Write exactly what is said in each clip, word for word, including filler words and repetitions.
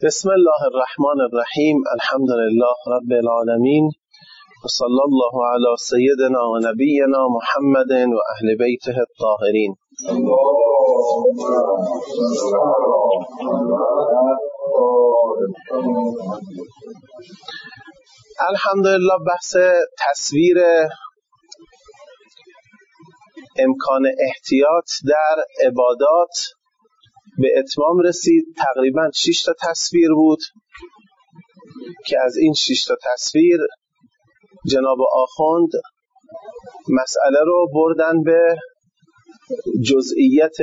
بسم الله الرحمن الرحیم. الحمد لله رب العالمین و صلی الله علی سیدنا و نبینا محمد و اهل بیته الطاهرین. الحمدلله بحث تصویر امکان احتیاط در عبادات به اتمام رسید. تقریبا شش تا تصویر بود که از این شش تا تصویر جناب آخوند مسئله رو بردن به جزئیت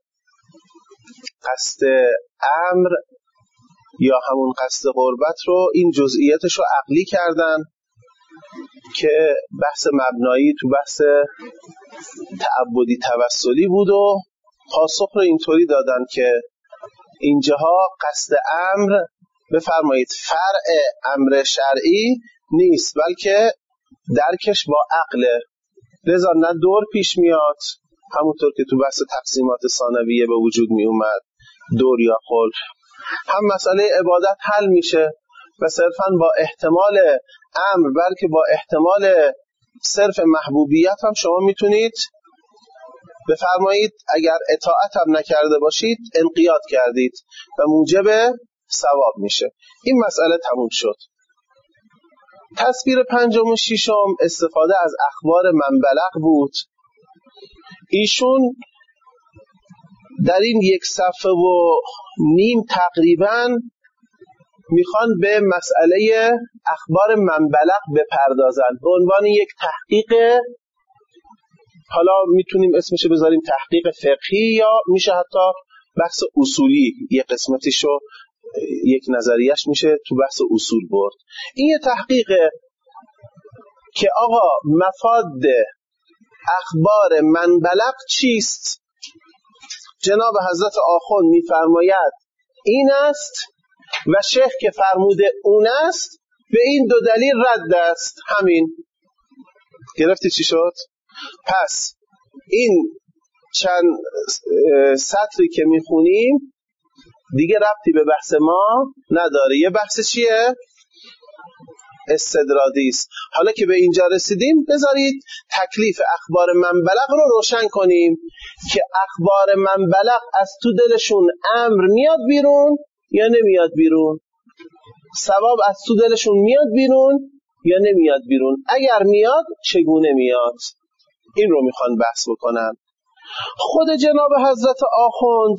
قصد امر یا همون قصد قربت رو، این جزئیاتش رو عقلی کردن که بحث مبنایی تو بحث تعبدی توسلی بود و پاسخ رو اینطوری دادن که اینجاها قصد امر بفرمایید فرع امر شرعی نیست، بلکه درکش با عقله، لذا نه دور پیش میاد همونطور که تو بحث تقسیمات ثانویه به وجود می اومد دور یا خلف، هم مسئله عبادت حل میشه و صرفاً با احتمال امر بلکه با احتمال صرف محبوبیت هم شما میتونید بفرمایید اگر اطاعت هم نکرده باشید انقیاد کردید و موجب ثواب میشه. این مسئله تموم شد. تصویر پنجم و ششم استفاده از اخبار منبلغ بود. ایشون در این یک صفحه و نیم تقریبا میخوان به مسئله اخبار منبلغ بپردازن به عنوان یک تحقیق، حالا میتونیم اسمشو بذاریم تحقیق فقهی یا میشه حتی بحث اصولی، یک قسمتیشو یک نظریش میشه تو بحث اصول برد. این یه تحقیقه که آقا مفاد اخبار منبلغ چیست؟ جناب حضرت آخوند میفرماید این است و شیخ که فرموده اون است، به این دو دلیل رد است. همین. گرفتی چی شد؟ پس این چند سطری که میخونیم دیگه ربطی به بحث ما نداره. یه بحث چیه؟ استدراجی است. حالا که به اینجا رسیدیم بذارید تکلیف اخبار منبلغ رو روشن کنیم که اخبار منبلغ از تو دلشون امر میاد بیرون یا نمیاد بیرون، ثواب از تو دلشون میاد بیرون یا نمیاد بیرون، اگر میاد چگونه میاد. این رو میخوان بحث بکنن. خود جناب حضرت آخوند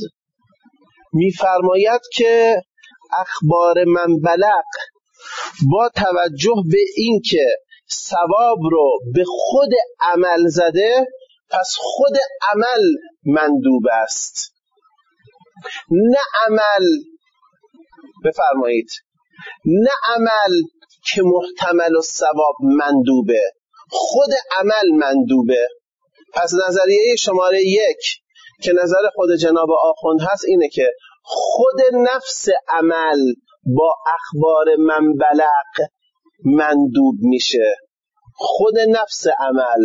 میفرماید که اخبار منبلغ با توجه به این که ثواب رو به خود عمل زده، پس خود عمل مندوب است، نه عمل بفرمایید نه عمل که محتمل و ثواب مندوبه، خود عمل مندوبه. پس نظریه شماره یک که نظر خود جناب آخوند هست اینه که خود نفس عمل با اخبار منبلغ مندوب میشه، خود نفس عمل،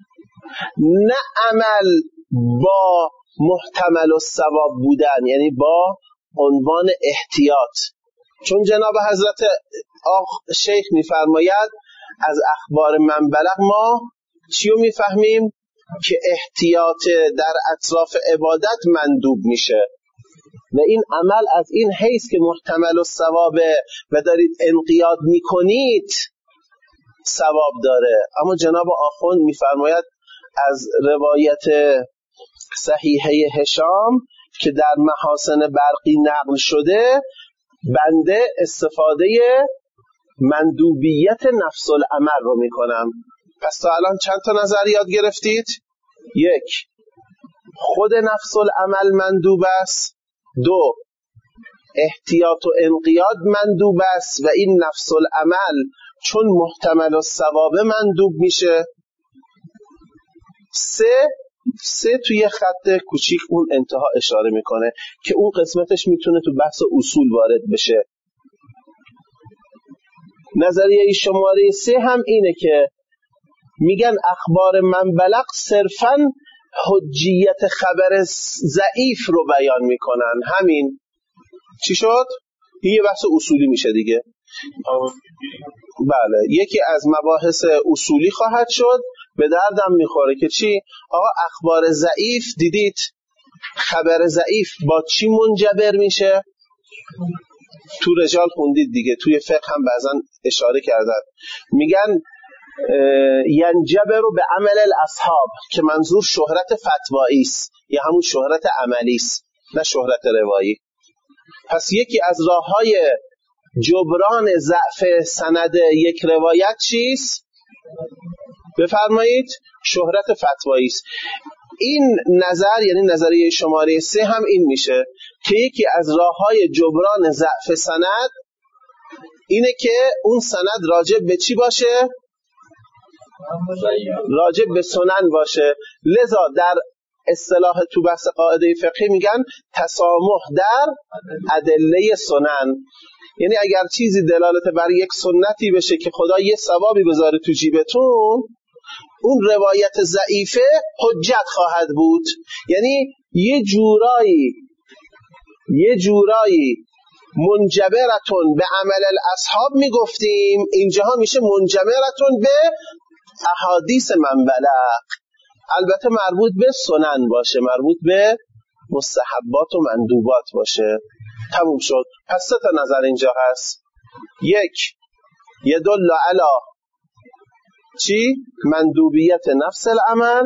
نه عمل با محتمل و ثواب بودن، یعنی با عنوان احتیاط. چون جناب حضرت آخ شیخ میفرماید از اخبار منبلغ ما چیو میفهمیم؟ که احتیاط در اطراف عبادت مندوب میشه و این عمل از این حیث که محتمل و ثوابه و دارید انقیاد میکنید ثواب داره. اما جناب آخوند میفرماید از روایت صحیحه هشام که در محاسن برقی نقل شده، بنده استفاده مندوبیت نفس العمل رو میکنم. پس تا الان چند تا نظریات گرفتید؟ یک، خود نفس العمل مندوب است. دو، احتیاط و انقیاد مندوب است و این نفس العمل چون محتمل و ثواب مندوب میشه. سه، سه توی خط کوچیک اون انتها اشاره میکنه که اون قسمتش میتونه تو بحث اصول وارد بشه. نظریه شماره سه هم اینه که میگن اخبار منبلغ صرفاً حجیت خبر ضعیف رو بیان میکنن. همین. چی شد؟ این یه بحث اصولی میشه دیگه. بله، یکی از مباحث اصولی خواهد شد. به دردم میخوره که چی؟ آقا اخبار ضعیف دیدید خبر ضعیف با چی منجبر میشه؟ تو رجال خوندید دیگه، توی فقه هم بعضا اشاره کردن، میگن ینجبر به عمل الاصحاب، که منظور شهرت فتوایی است یا همون شهرت عملی است، نه شهرت روایی. پس یکی از راههای جبران ضعف سند یک روایت چیست؟ بفرمایید شهرت فتوایی است. این نظر یعنی نظریه شماره سه هم این میشه که یکی از راههای جبران ضعف سند اینه که اون سند راجع به چی باشه؟ راجع به سنن باشه. لذا در اصطلاح تو بحث قاعده فقهی میگن تسامح در ادله سنن، یعنی اگر چیزی دلالت بر یک سنتی بشه که خدا یه ثوابی بذاره تو جیبتون، اون روایت ضعیفه حجت خواهد بود. یعنی یه جورایی یه جورایی منجبرتون به عمل الاصحاب میگفتیم، اینجاها میشه منجبرتون به احادیث من بلغ، البته مربوط به سنن باشه، مربوط به مستحبات و مندوبات باشه. تموم شد. پس سه تا نظر اینجا هست. یک، یدل علی چی؟ مندوبیت نفس العمل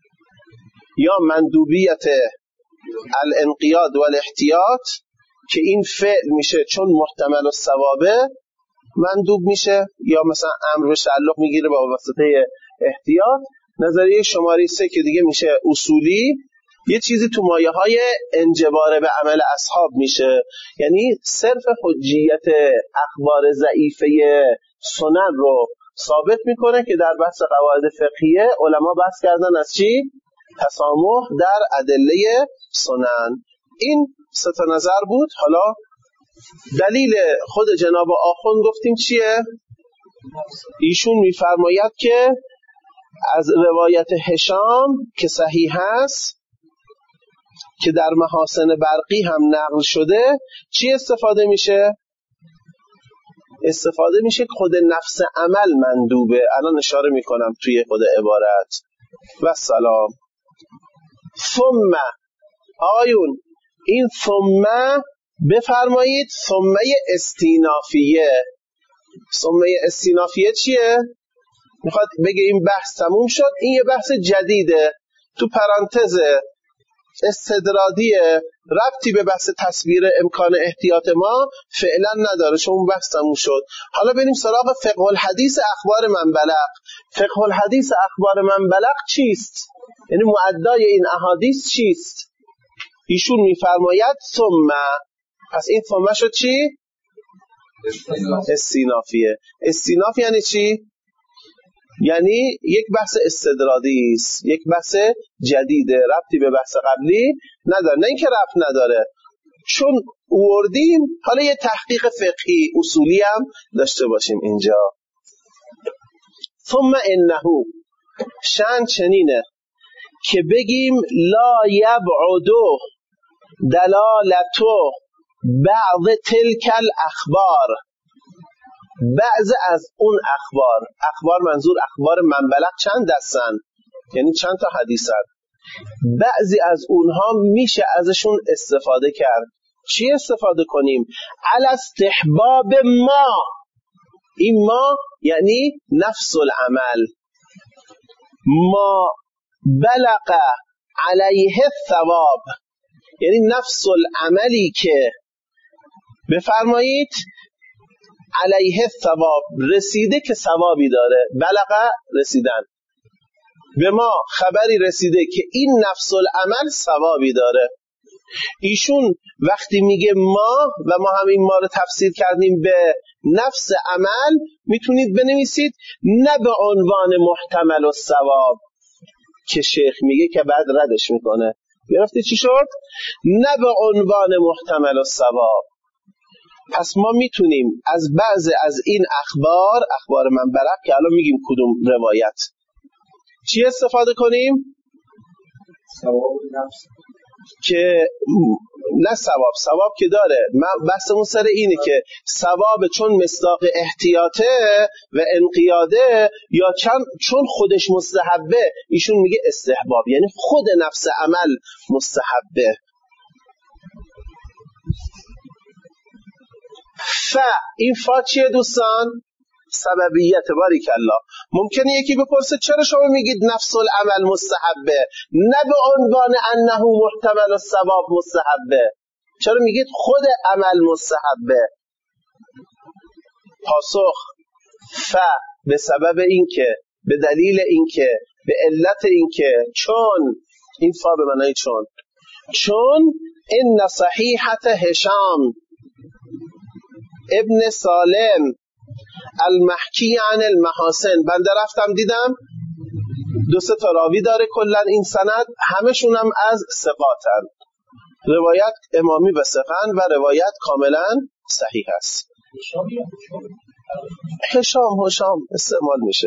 یا مندوبیت الانقیاد و الاحتیاط، که این فعل میشه چون محتمل الثوابه مندوب میشه، یا مثلا امر به تعلق میگیره با واسطه احتیاط. نظریه شماره سه که دیگه میشه اصولی، یه چیزی تو مایه های انجبار به عمل اصحاب میشه، یعنی صرف حجیت اخبار ضعیفه سنن رو ثابت میکنه که در بحث قواعد فقهیه علما بحث کردن از چی؟ تسامح در ادله سنن. این سه تا نظر بود. حالا دلیل خود جناب آخوند گفتیم چیه؟ ایشون میفرماید که از روایت هشام که صحیح هست که در محاسن برقی هم نقل شده، چی استفاده میشه؟ استفاده میشه خود نفس عمل مندوبه. الان اشاره میکنم توی خود عبارت. و سلام. ثم آیون این ثم بفرمایید ثمه استینافیه. ثمه استینافیه چیه؟ میخواد بگه این بحث تموم شد، این یه بحث جدیده تو پرانتز استدرادیه، ربطی به بحث تصویر امکان احتیاط ما فعلا نداره چون اون بحث تموم شد. حالا بریم سراغ فقه الحدیث اخبار من بلغ. فقه الحدیث اخبار من بلغ چیست؟ یعنی معدای این احادیث چیست؟ ایشون میفرماید ثم. پس این ثم شد چی؟ استینافیه. استیناف یعنی چی؟ یعنی یک بحث استدرادی است، یک بحث جدیده، ربطی به بحث قبلی نداره. نه اینکه ربط نداره، چون اوردیم حالا یه تحقیق فقهی اصولی هم داشته باشیم اینجا. ثم انه شأن چنینه که بگیم لا یبعدو دلالتو بعض تلک الاخبار، بعض از اون اخبار، اخبار منظور اخبار من بلغ چند دستن؟ یعنی چند تا حدیثن. بعضی از اونها میشه ازشون استفاده کرد. چی استفاده کنیم؟ علی استحباب ما. این ما یعنی نفس العمل. ما بلغ علیه الثواب، یعنی نفس العملی که بفرمایید علیه الثواب رسیده که ثوابی داره. بلغ رسیدن، به ما خبری رسیده که این نفس العمل ثوابی داره. ایشون وقتی میگه ما و ما هم این ما رو تفسیر کردیم به نفس عمل، میتونید بنویسید نه به عنوان محتمل الثواب که شیخ میگه که بعد ردش میکنه. گرفتی چی شد؟ نه به عنوان محتمل الثواب. پس ما میتونیم از بعض از این اخبار، اخبار من بلغ که الان میگیم کدوم روایت، چی استفاده کنیم؟ ثواب نفس. که نه ثواب ثواب که داره، من بحثمون سر اینه که ثواب چون مصداق احتیاطه و انقیاده یا چون خودش مستحبه. ایشون میگه استحباب، یعنی خود نفس عمل مستحبه. ف این فا چیه دوستان؟ سببیت. باریک الله. ممکنه یکی بپرسه چرا شما میگید نفس العمل مستحبه، نه به عنوان انه محتمل الثواب مستحبه، چرا میگید خود عمل مستحبه؟ پاسخ ف به سبب اینکه، به دلیل اینکه، به علت اینکه، چون، این فا به معنای چون، چون ان صحیحت هشام ابن سالم المحکی عن المحاسن، بنده رفتم دیدم دو سه تا راوی داره کلا این سند، همشون هم از ثقاتن، روایت امامی و ثقن و روایت کاملا صحیح است. هشام هشام استعمال میشه.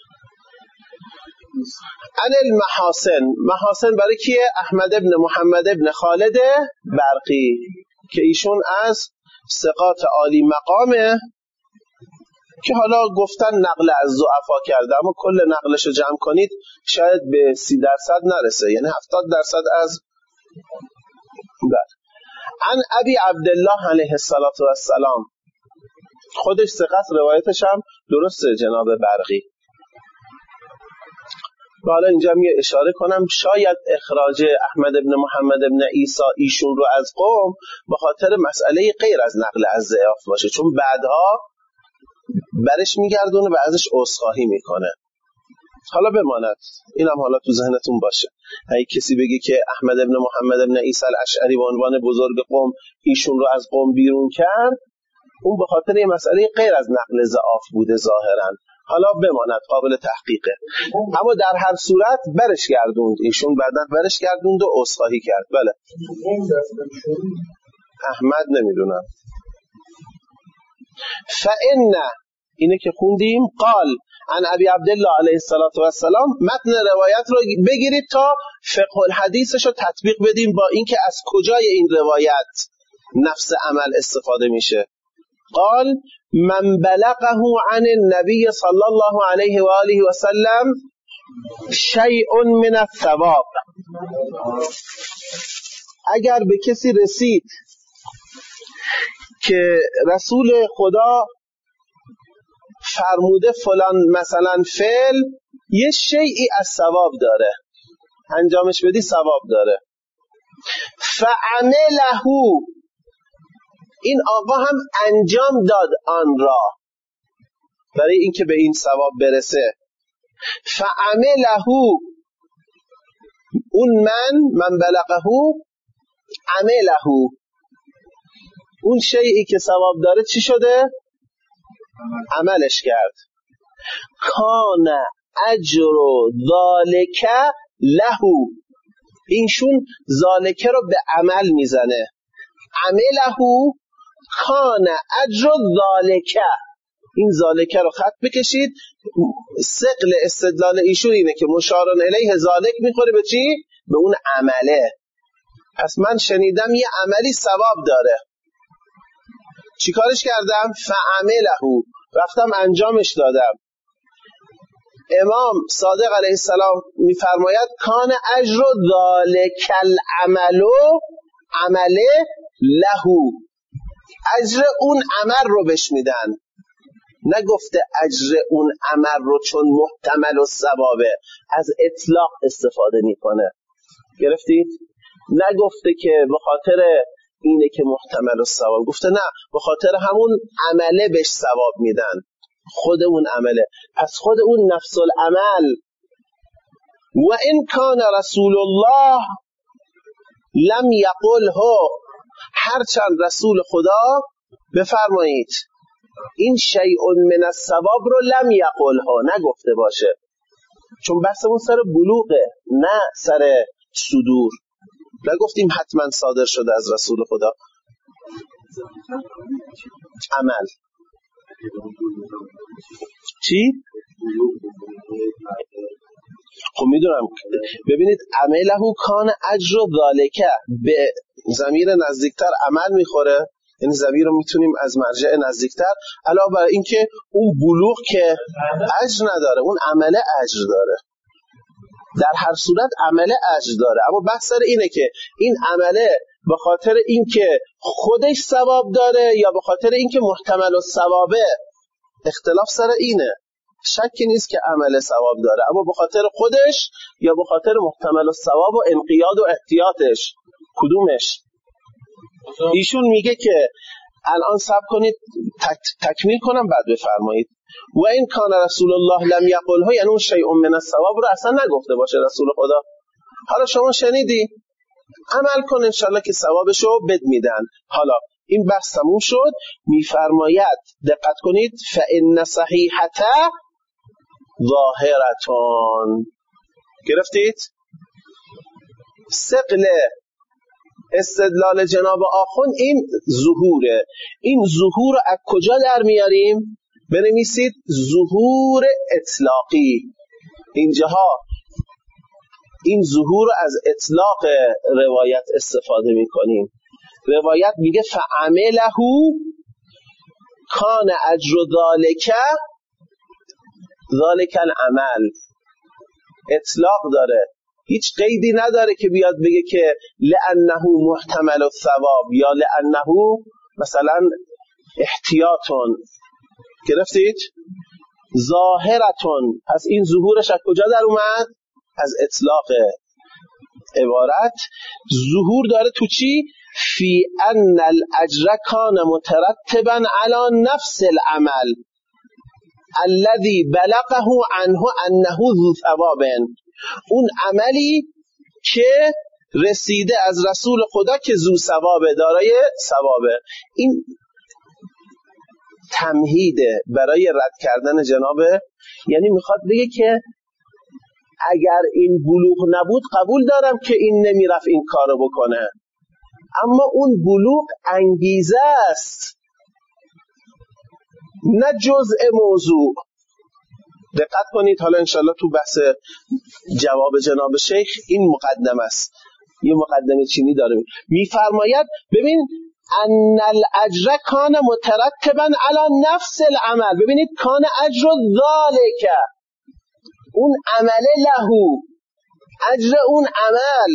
عن المحاسن، محاسن برای کیه؟ احمد ابن محمد ابن خالد برقی که ایشون از ثقات عالی مقامه که حالا گفتن نقل از ضعفا کرده، اما کل نقلش رو جمع کنید شاید به سی درصد نرسه، یعنی هفتاد درصد از بر. عن ابی عبدالله علیه السلام، خودش ثقت، روایتش هم درسته جناب برقی. و حالا اینجا می اشاره کنم شاید اخراج احمد ابن محمد ابن عیسی ایشون رو از قوم به خاطر مسئله غیر از نقل از ضعاف باشه، چون بعدها برش میگردونه و ازش عذرخواهی میکنه. حالا بماند، اینم حالا تو ذهنتون باشه. اگه کسی بگه که احمد ابن محمد ابن عیسی الاشعری به عنوان بزرگ قوم ایشون رو از قوم بیرون کرد، اون به خاطر یه مسئله غیر از نقل ضعاف بوده ظاهرا. حالا بماند، قابل تحقیقه. اما در هر صورت برش گردوند، ایشون بعداً برش گردوند و عذرخواهی کرد. بله احمد نمیدونم. فإن، اینه که خوندیم، قال عن ابی عبدالله علیه السلام، متن روایت رو بگیرید تا فقه الحدیثش رو تطبیق بدیم با اینکه از کجای این روایت نفس عمل استفاده میشه. قال من بلغه عن النبی صلی الله علیه و آله و سلم شیء من الثواب، اگر به کسی رسید که رسول خدا فرموده فلان مثلا فعل یه شیئی از ثواب داره، انجامش بدی ثواب داره، فعمله، این آقا هم انجام داد آن را برای اینکه به این ثواب برسه، فعمله، اون من من بلغه عمله، اون شیئی که ثواب داره چی شده؟ عملش کرد. کان اجر ذالک له، اینشون ذالکه رو به عمل میزنه، عمله کان اجر ذالک، این ذالکه رو خط بکشید. ثقل استدلال ایشون اینه که مشارن الیه ذالک میخوره به چی؟ به اون عمله. پس من شنیدم یه عملی ثواب داره، چی کارش کردم؟ فعمله، رفتم انجامش دادم. امام صادق علیه السلام میفرماید کان اجر ذالک العمل عمله له، اجر اون عمل رو بهش میدن، نگفته اجر اون عمل رو چون محتمل الثوابه، از اطلاق استفاده میکنه. گرفتید؟ نگفته که به خاطر اینه که محتمل الثواب، گفته نه، به خاطر همون عمله بهش ثواب میدن، خود اون عمله. پس خود اون نفس العمل. و ان کان رسول الله لم یقله، هرچند رسول خدا، بفرمایید این شیء من الثواب رو لم یقله، نگفته باشه، چون بحثمون سر بلوغه نه سر صدور. نگفتیم حتما صادر شده از رسول خدا. عمل چی؟ خب میدونم. ببینید عمله کان اجر ذالک، به ضمیر نزدیکتر عمل میخوره، یعنی ضمیر رو میتونیم از مرجع نزدیکتر، علاوه بر این که اون بلوغ که اجر نداره، اون عمل اجر داره. در هر صورت عمل اجر داره، اما بحث سر اینه که این عمله به خاطر اینکه خودش ثواب داره یا به خاطر اینکه محتمل الثوابه. اختلاف سر اینه. شکی نیست که عمل ثواب داره، اما به خاطر خودش یا به خاطر محتمل الثواب و انقیاد و احتیاطش، کدومش؟ ایشون میگه که الان صبر کنید تک، تکمیل کنم بعد بفرمایید. و این کان رسول الله لم یقله، یعنی اون شیء من الثواب رو اصلا نگفته باشه رسول خدا. حالا شما شنیدی، عمل کن انشالله که ثوابشو بد میدن. حالا این بحث تموم شد. میفرماید دقت کنید، فإن صحیحته ظاهرتون. گرفتید؟ ثقل استدلال جناب آخوند این ظهوره. این ظهور رو از کجا در میاریم؟ بنویسید ظهور اطلاقی. اینجاها این ظهور رو از اطلاق روایت استفاده میکنیم. روایت میگه فعمله کان اجر ذالک ذالک العمل. اطلاق داره، هیچ قیدی نداره که بیاد بگه که لأنه محتمل الثواب یا لأنه مثلا احتیاطون. گرفتید؟ ظاهرتون، از این ظهورش از کجا در اومد؟ از اطلاق عبارت. ظهور داره تو چی؟ فی ان الاجر کان مترتبا علی نفس العمل الذي بلغه عنه انه ذو ثواب. اون عملی که رسیده از رسول خدا که ذو ثوابه، دارای ثوابه. این تمهیده برای رد کردن جناب، یعنی میخواد بگه که اگر این بلوغ نبود قبول دارم که این نمیرفت این کارو بکنه، اما اون بلوغ انگیزه است نه جزء موضوع. دقت کنید. حالا انشالله تو بحث جواب جناب شیخ این مقدمه است، یه مقدمه چینی داره. میفرماید ببین ان الاجر کان مترتبا علی نفس العمل. ببینید کان اجر ذالک، اون عمل لهو، اجر اون عمل.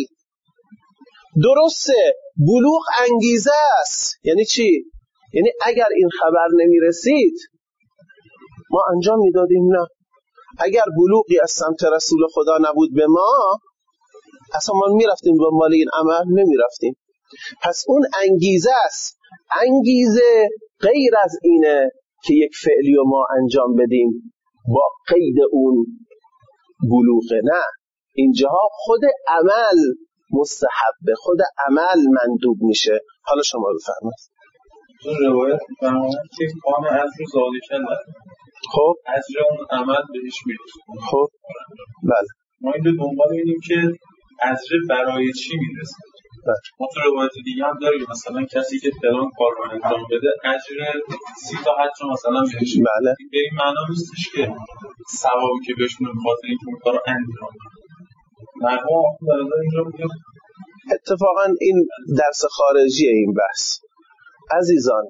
درسته بلوغ انگیزه است. یعنی چی؟ یعنی اگر این خبر نمی رسید ما انجام می دادیم؟ نه. اگر بلوغی از سمت رسول خدا نبود به ما، اصلا ما می رفتیم به مال این عمل؟ نمی رفتیم. پس اون انگیزه است. انگیزه غیر از اینه که یک فعلی و ما انجام بدیم با قید اون بلوغه. نه، اینجاها خود عمل مستحبه، خود عمل مندوب میشه. حالا شما بفرمایید. اون روایت میفرماید که کان اجر ذالک نداره. خب اجر اون عمل بهش میرسه. خب بله، ما این به دنبال اینیم که اجر برای چی میرسه. بله. ما تو روایت دیگه هم داریم مثلا کسی که فلان کار رو انجام بده اجر سی تا حج مثلا بهش میرسه. بله. به این معنا نیستش که ثوابی که بهش میرسه خاطر اینکه اون کارو انجام بده. مرحوم در نظر اینجا میگه اتفاقا این درس خارجی این بحث. عزیزان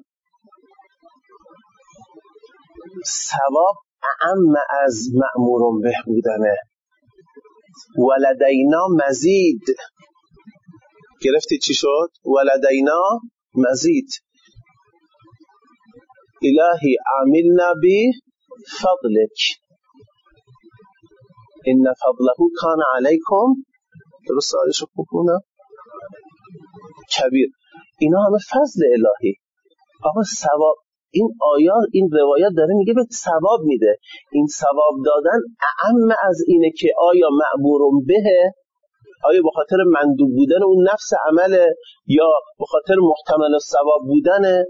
ثواب اعم از مأمور به بودنه. ولدینا مزید. گرفتید چی شد؟ ولدینا مزید. الهی عاملنا بی فضلک ان فضله کان علیکم، درست آیشو بکنم، کبیر. اینا همه فضل الهی. آقا ثواب، این آیات این روایت داره میگه به ثواب میده. این ثواب دادن اعم از اینه که آیا مأمورم بهه، آیا به خاطر مندوب بودن اون نفس عمله یا به خاطر محتمل ثواب بودنه.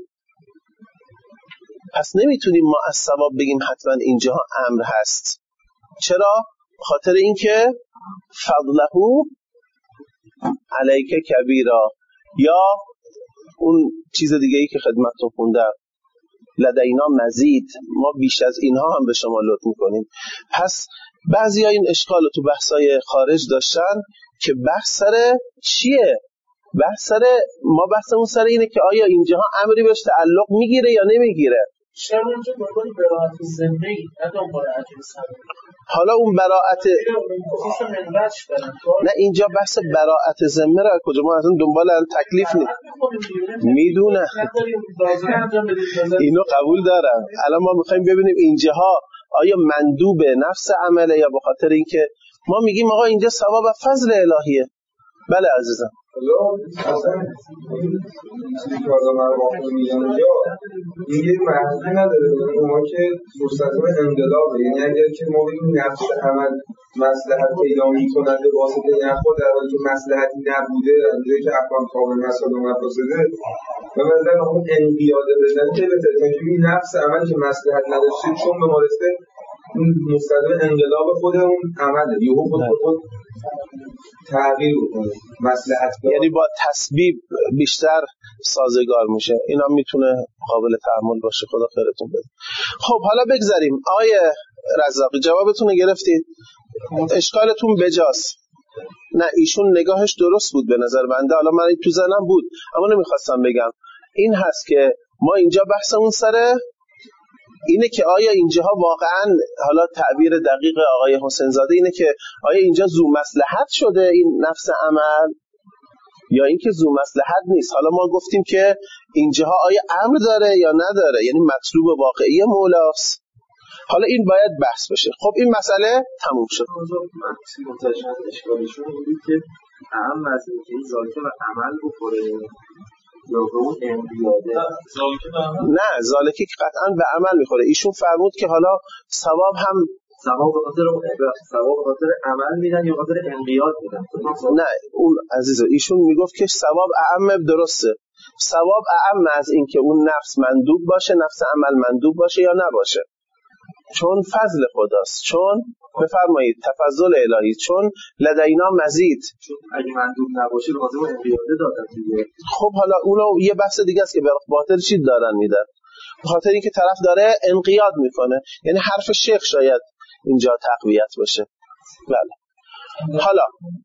پس نمیتونیم ما از ثواب بگیم حتما اینجا امر هست. چرا؟ به خاطر اینکه فضله علیک کبیرا، یا اون چیز دیگه ای که خدمتتون خوندم لدینا مزید، ما بیش از اینها هم به شما لطف میکنیم. پس بعضی ها این اشکال رو تو بحثای خارج داشتن که بحث سر چیه؟ بحث سر ما بحثمون سر اینه که آیا اینجاها امری بهش تعلق میگیره یا نمیگیره. شما اینجا دنبال براءت ذمه نه دنبال اجر ثواب. حالا اون براءت نه اینجا بحث براءت ذمه را کجا ما اصلا دنبال تکلیف نیست. میدونه اینو قبول دارم. الان ما میخوایم ببینیم اینجاها آیا مندوب نفس عمله یا به خاطر اینکه ما میگیم آقا اینجا ثواب و فضل الهیه. بله عزیزم. حالا اصلا چیزی که آدم رو واقعا میگن اینجا این یه محضی نداره اونها که مستلزم انقلابه. یعنی اگر که ما بگیم نفس عمل مصلحت پیدا می‌کند به واسطه نخود در حالی که مصلحتی نبوده اونجایی که احکام تابع مصالح و مفاسده و مثلا اون انقیاده بزنه که بهتره تا که این نفس عمل که مصلحت نداشته چون به مارسته اون مستلزم انقلاب خود اون عمله یهو خود به خود تغییر کنه مصلحت، یعنی با تسبیب بیشتر سازگار میشه. اینا میتونه قابل تحمل باشه. خدا خیرتون بده. خب حالا بگذاریم. آیه رزاقی جوابتون رو گرفتید؟ اشکالتون بجاست. نه ایشون نگاهش درست بود به نظر بنده. حالا من تو ذهنم بود اما نمیخواستم بگم. این هست که ما اینجا بحثمون سره اینه که آیا اینجاها واقعا حالا تعبیر دقیق آقای حسین زاده اینه که آیا اینجا ذو مصلحت شده این نفس عمل یا اینکه ذو مصلحت نیست. حالا ما گفتیم که اینجاها آیا امر داره یا نداره، یعنی مطلوب واقعی مولاست. حالا این باید بحث بشه. خب این مسئله تموم شد. متوجه اشکالشون بود که اهم از اینکه این ذاکر و عمل بخوره یا به اون انقیاده نه ذالکی که قطعا به عمل میخوره. ایشون فرمود که حالا ثواب هم ثواب به خاطر ثواب به خاطر عمل میدن یا خاطر انقیاد میدن. نه اون عزیزه ایشون میگفت که ثواب اعم درسته. ثواب اعم از این که اون نفس مندوب باشه، نفس عمل مندوب باشه یا نباشه، چون فضل خداست، چون بفرمایید تفضل الهی، چون لدینا مزید. چون اگه مندوب نباشه به خاطر انقیاده دادن دیگه. خب حالا اونو یه بحث دیگه است که به خاطر چی دارن میدن. به خاطر اینکه طرف داره انقیاد میکنه، یعنی حرف شیخ شاید اینجا تقویت بشه. بله. حالا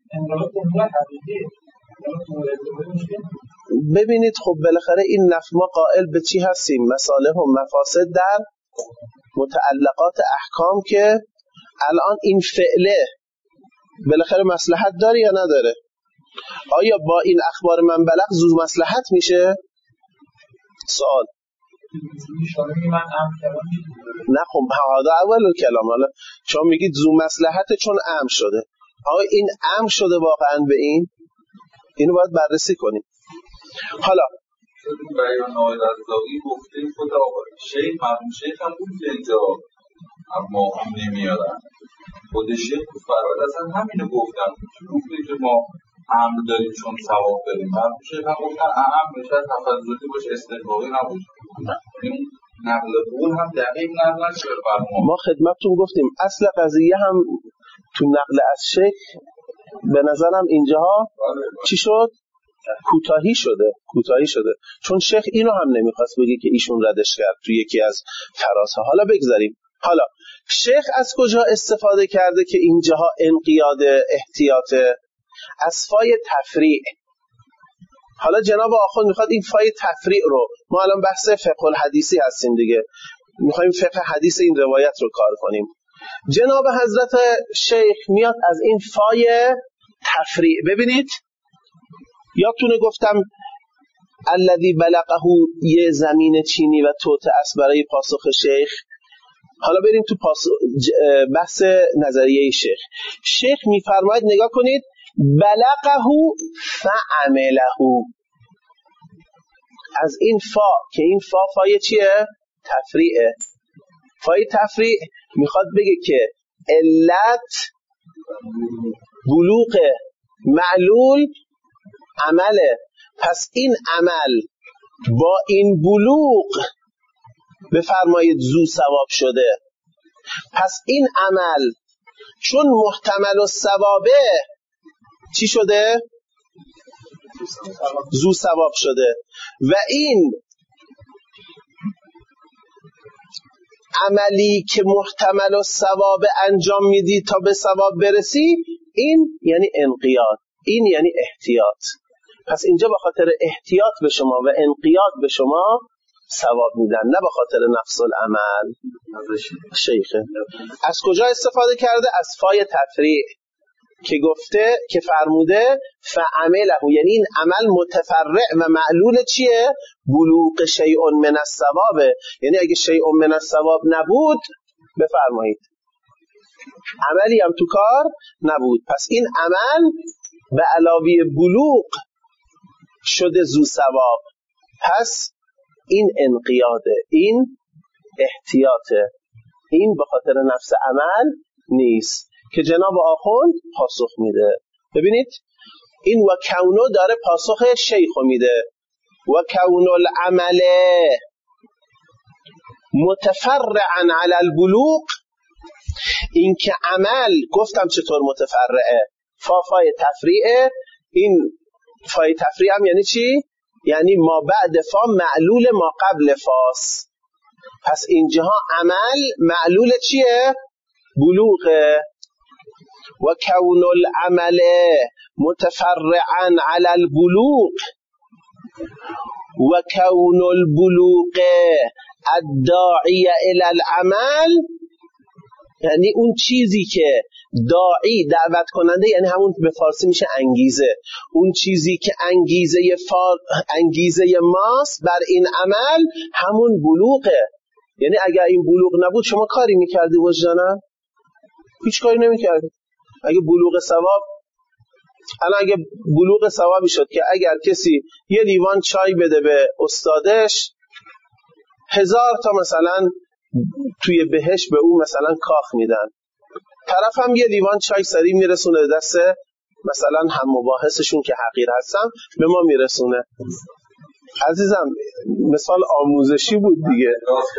ببینید خب بالاخره این نفس ما قائل به چی هستیم؟ مصالح و مفاسد در متعلقات احکام که الان این فعله بالاخره مصلحت داره یا نداره؟ آیا با این اخبار من بلغ زو مصلحت میشه؟ سوال. نه خب هذا اول کلام. حالا شما میگید زو مصلحت چون امر شده. آیا این امر شده واقعا به این؟ اینو باید بررسی کنیم. حالا بیان آقای رزاقی گفته خدا شیخ مرحوم شیخ هم بود که اینجا اما هم نمیارن. خود شیخ تو فراد اصلا همینو گفتن که گفته که ما امر داریم چون ثواب داریم. مرحوم شیخ هم گفتن امر بشه تفضلی باشه استحقاقی نباشه. این نقل قول هم دقیق نقل نشده. ما خدمتتون گفتیم اصل قضیه هم تو نقل از شیخ به نظرم اینجاها چی شد؟ کوتاهی شده کوتاهی شده چون شیخ اینو هم نمیخواست بگه که ایشون ردش کرد تو یکی از فرازها. حالا بگذاریم. حالا شیخ از کجا استفاده کرده که اینجاها انقیاد احتیاط؟ از فای تفریع. حالا جناب آخوند میخواد این فای تفریع رو، ما الان بحث فقه الحدیثی هستیم دیگه، میخوایم فقه حدیث این روایت رو کار کنیم. جناب حضرت شیخ میاد از این فای تفریع. ببینید یادتونه گفتم الذی بلغه یه زمین چینی و توته است برای پاسخ شیخ. حالا بریم تو بحث نظریه شیخ. شیخ میفرماید نگاه کنید بلغه فعمله. از این فا که این فا فای چیه؟ تفریعه. فای تفریع میخواد بگه که علت بلوغ معلول عمله. پس این عمل با این بلوغ بفرمایید زو ثواب شده. پس این عمل چون محتمل الثوابه چی شده؟ زو ثواب شده. و این عملی که محتمل الثواب انجام میدی تا به ثواب برسی، این یعنی انقیاد، این یعنی احتیاط. پس اینجا به خاطر احتیاط به شما و انقیاد به شما ثواب میدن، نه به خاطر نفس العمل. شیخه از کجا استفاده کرده؟ از فای تفریع که گفته که فرموده فعمله، یعنی این عمل متفرع و معلول چیه؟ بلوغ شیء من الثواب، یعنی اگه شیء من الثواب نبود بفرمایید عملی هم تو کار نبود، پس این عمل به علاوه بلوغ شده ذو ثواب. پس این انقیاده، این احتیاطه، این به خاطر نفس عمل نیست که جناب آخوند پاسخ میده. ببینید این و کونو داره پاسخ شیخو میده، و کون العمل متفرعا علی البلوغ، این که عمل گفتم چطور متفرعه، فا فای تفریعه، این فای تفریع هم یعنی چی؟ یعنی ما بعد فا معلول ما قبل فاس، پس اینجاها عمل معلول چیه؟ بلوغه. و کون العمل متفرعا علی البلوغ و کون البلوغ الداعی الی العمل، یعنی اون چیزی که داعی دعوت کننده، یعنی همون به فارسی میشه انگیزه، اون چیزی که انگیزه فار... انگیزه ماست بر این عمل همون بلوغه. یعنی اگر این بلوغ نبود شما کاری میکردی وجدانم؟ هیچ کاری نمیکردی. اگه بلوغ ثواب، الان اگه بلوغ ثوابی شد که اگر کسی یه لیوان چای بده به استادش، هزار تا مثلا توی بهش به اون مثلا کاخ میدن، طرف هم یه لیوان چای سریع میرسونه دست مثلا هم مباحثشون که حقیر هستن به ما میرسونه. عزیزم مثال آموزشی بود دیگه.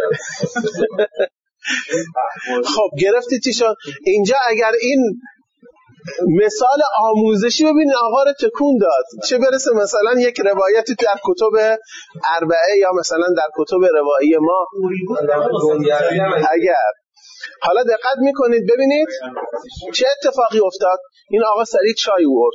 خب گرفتی چی شد اینجا؟ اگر این مثال آموزشی ببینید آقا رو تکون داد، چه برسه مثلا یک روایتی در کتب اربعه یا مثلا در کتب روایی ما. اگر حالا دقت میکنید ببینید چه اتفاقی افتاد، این آقا سریع چای ورد،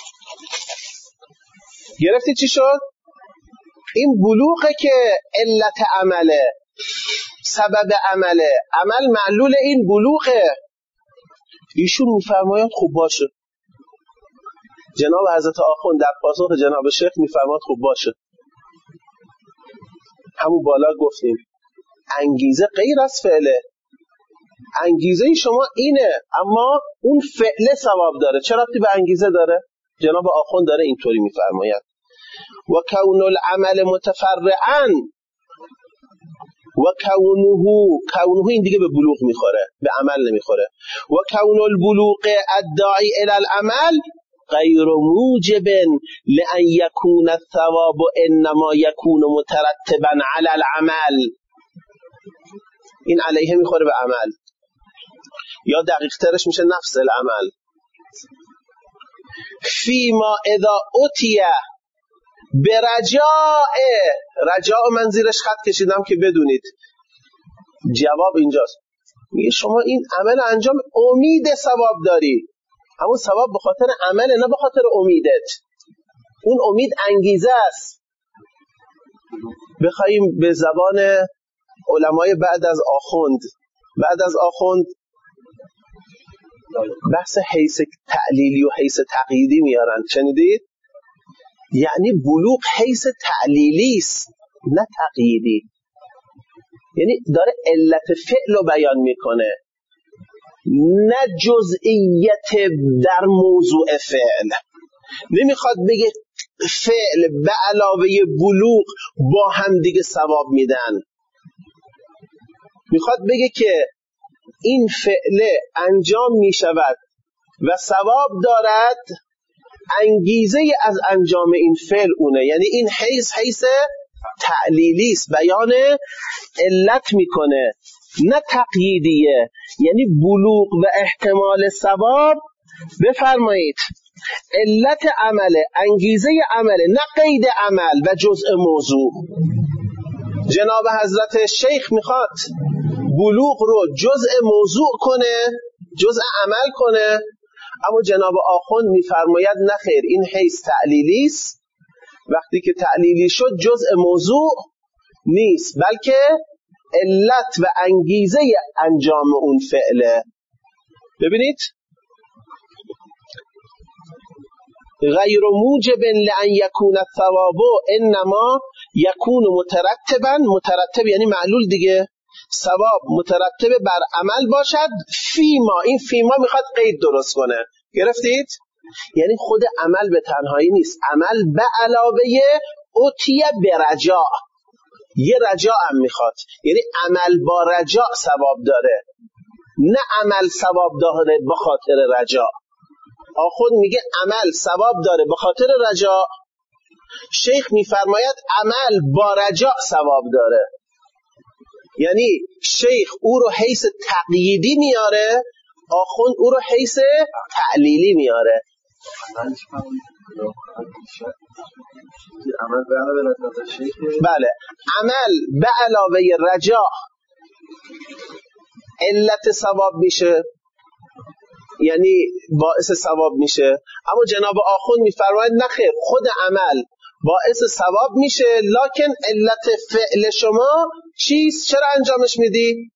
گرفتی چی شد؟ این بلوغه که علت عمله، سبب عمله، عمل معلول این بلوغه. ایشون میفرماید خوب باشه، جناب حضرت آخوند در پاسخ جناب شیخ میفرماید خوب باشه. همون بالا گفتیم انگیزه غیر از فعله، انگیزه شما اینه اما اون فعل ثواب داره. چرا ربطی به انگیزه داره؟ جناب آخوند داره اینطوری میفرماید و کون العمل متفرعا و کونه، کونه این دیگه به بلوغ میخوره، به عمل نمیخوره. و کون البلوغ الداعی الی العمل غیر موجب لان یکون الثواب انما یکون مترتبا علی العمل، این علیه میخوره به عمل، یا دقیق ترش میشه نفس العمل. فیما اذا اتیه برجاء، رجاء من زیرش خط کشیدم که بدونید جواب اینجاست. میگه شما این عمل انجام امید ثواب داری، همون ثواب به خاطر عمل نه به خاطر امیدت، اون امید انگیزه است. بخوایم به زبان علمای بعد از آخوند، بعد از آخوند بحث حیث تعلیلی و حیث تقییدی میارن، شنیدید؟ یعنی بلوغ حیث تعلیلی است نه تقییدی، یعنی داره علت فعل رو بیان میکنه نه جزئیت در موضوع فعل. نمیخواد بگه فعل به علاوه بلوغ با هم دیگه ثواب میدن، میخواد بگه که این فعل انجام میشود و ثواب دارد، انگیزه از انجام این فعل اونه، یعنی این حیث حیث تعلیلی است، بیان علت میکنه نه تقییدیه، یعنی بلوغ و احتمال ثواب. بفرمایید علت عمله، انگیزه عمله نه قید عمل و جزء موضوع. جناب حضرت شیخ میخواد بلوغ رو جزء موضوع کنه، جزء عمل کنه، اما جناب آخوند میفرماید نه خیر، این حیث تعلیلی است وقتی که تعلیلی شد جزء موضوع نیست، بلکه علت و انگیزه انجام اون فعله. ببینید غیر موجب لأن یکون الثواب انما یکون مترتبا، مترتب یعنی معلول دیگه، ثواب مترتب بر عمل باشد فیما، این فیما میخواد قید درست کنه، گرفتید؟ یعنی خود عمل به تنهایی نیست، عمل به علاوه اتیه به رجاء، یه رجاء هم میخواد، یعنی عمل با رجاء ثواب داره، نه عمل ثواب داره به خاطر رجاء. آخوند میگه عمل ثواب داره به خاطر رجاء، شیخ میفرماید عمل با رجاء ثواب داره، یعنی شیخ او رو حیث تقییدی میاره، آخوند او رو حیث تعلیلی میاره. بله، عمل به علاوه رجاء علت ثواب میشه، یعنی باعث ثواب میشه، اما جناب آخوند میفرماید نه خیر، خود عمل باعث ثواب میشه، لکن علت فعل شما چیست؟ چرا انجامش میدی؟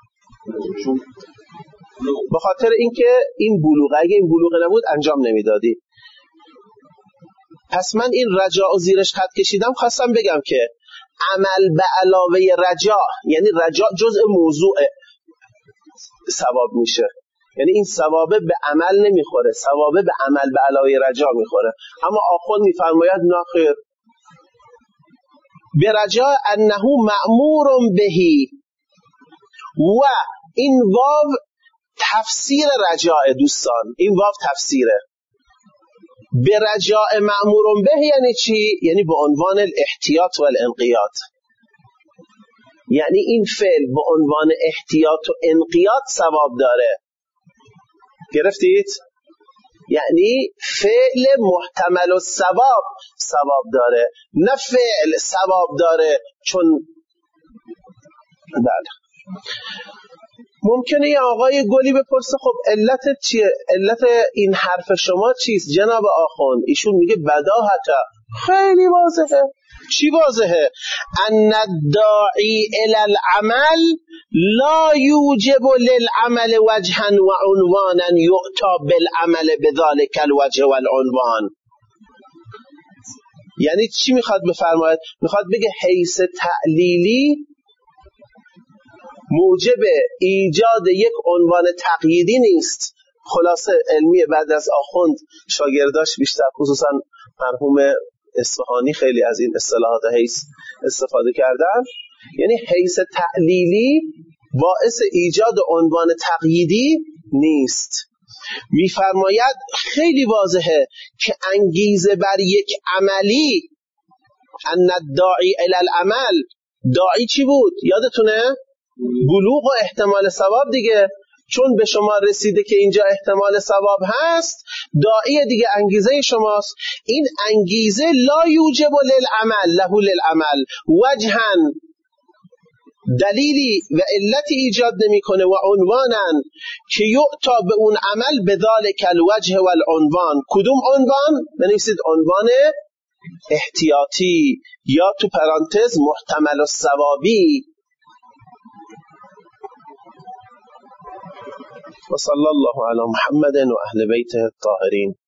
به خاطر اینکه این بلوغ، اگه این بلوغ نبود انجام نمیدادی. پس من این رجاء و زیرش خط کشیدم، خواستم بگم که عمل به علاوه رجاء، یعنی رجاء جزء موضوع ثواب میشه، یعنی این ثوابه به عمل نمیخوره، ثوابه به عمل به علاوه رجاء میخوره. اما آخوند میفرماید نه خیر، به رجاء انه مأمور بهی، و این واو تفسیر رجاء دوستان، این واو تفسیره. به رجاء مأمور به یعنی چی؟ یعنی به عنوان الاحتیاط و الانقیاد، یعنی این فعل به عنوان احتیاط و انقیاد ثواب داره، گرفتید؟ یعنی فعل محتمل الثواب ثواب داره، نه فعل ثواب داره چون بله. ممکنه یه آقای گلی بپرسه خب علت چیه؟ علت این حرف شما چیست جناب آخوند؟ ایشون میگه بداهتا، خیلی واضحه. چی واضحه؟ ان الداعی الی العمل لا یوجب للعمل وجها و عنوانا یؤتا بالعمل بذلك الوجه والعنوان. یعنی چی میخواد بفرماید؟ میخواد بگه حیث تعلیلی موجب ایجاد یک عنوان تقییدی نیست. خلاصه علمی بعد از آخوند شاگرداش بیشتر، خصوصا مرحوم اصفهانی، خیلی از این اصطلاحات حیث استفاده کردن. یعنی حیث تعلیلی باعث ایجاد عنوان تقییدی نیست. میفرماید خیلی واضحه که انگیزه بر یک عملی، ان الداعی الی العمل، داعی چی بود؟ یادتونه؟ بلوغ و احتمال ثواب دیگه. چون به شما رسیده که اینجا احتمال ثواب هست، داعی دیگه انگیزه شماست. این انگیزه لا یوجب للعمل، له للعمل وجها، دلیلی و علتی ایجاد نمیکنه، و عنوانا که یؤتا به اون عمل بذلک الوجه والعنوان. کدوم عنوان؟ بنویسید عنوان احتیاطی یا تو پرانتز محتمل الثوابی. و صلی الله علی محمد و اهل بیته الطاهرین.